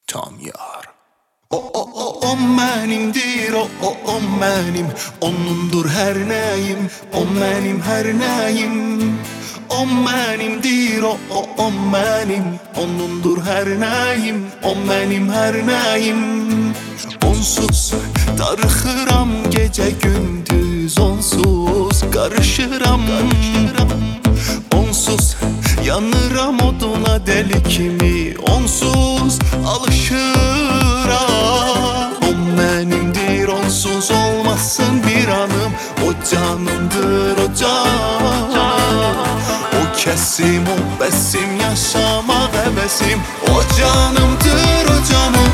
tam yar. O mənimdir, o mənim, onundur hər nəyim, o mənim hər nəyim. O mənimdir, o mənim, onundur hər nəyim, o mənim hər nəyim. Onsuz darıxıram gecə gündüz, onsuz qarışıram. Onsuz yanıram oduna deli kimi, onsuz alışıram. O mənimdir, onsuz olmasın bir anım, o canımdır, o can. O kəsim, o bəsim, yaşamaq həvəsim, o canımdır, o canım.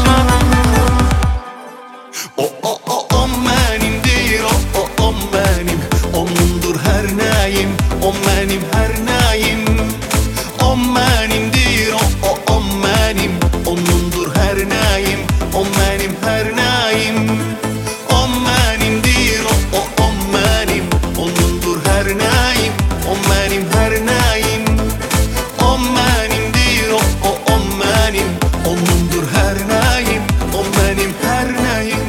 O mənimdir, o mənim, onundur hər nəyim, o mənim hər nəyim. O mənimdir, o mənim, onundur hər nəyim, o mənim hər nəyim. O mənimdir, o mənim, onundur hər nəyim, o mənim hər nəyim. O mənimdir, o mənim, onundur hər nəyim, o mənim hər nəyim.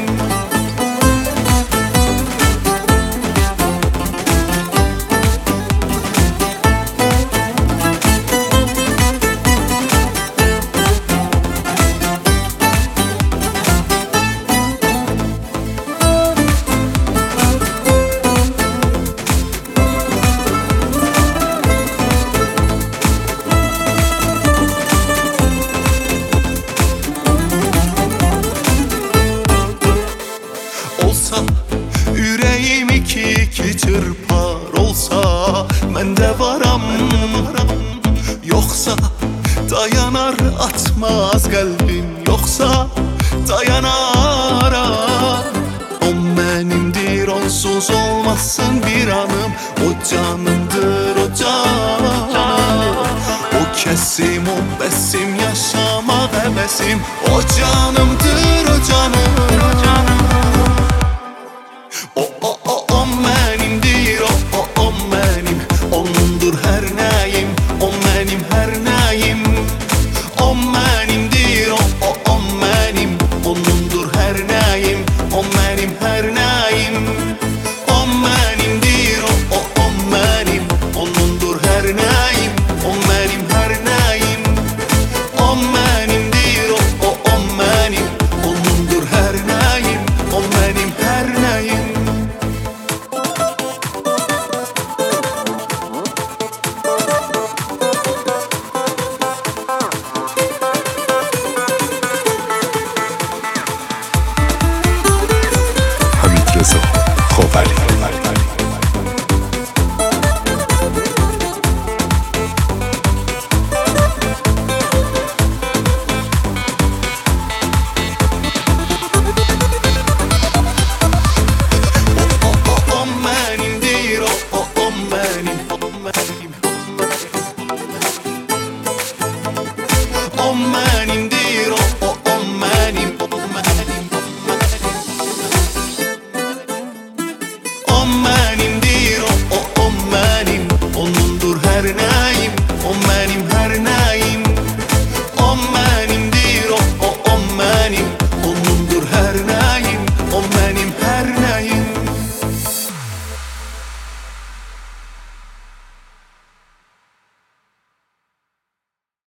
Ürəyim iki çırpar olsa, mən də varam. Yoxsa dayanar, atmaz qəlbim, yoxsa dayanaram. O mənimdir, onsuz olmasın bir anım, o canımdır, o can. O kəsim, o bəsim, yaşamaq həvəsim, o canımdır, o canım. O mənimdir, o mənim, onundur hər nəyim, o mənim hər nəyim. O mənimdir, o mənim, onundur hər nəyim, o mənim hər nəyim. O mənimdir, o mənim, onundur hər nəyim, o mənim hər nəyim. O mənimdir, o mənim, onundur hər nəyim, o mənim hər nəyim. خوبالی O mənimdir, o mənim, o mənim.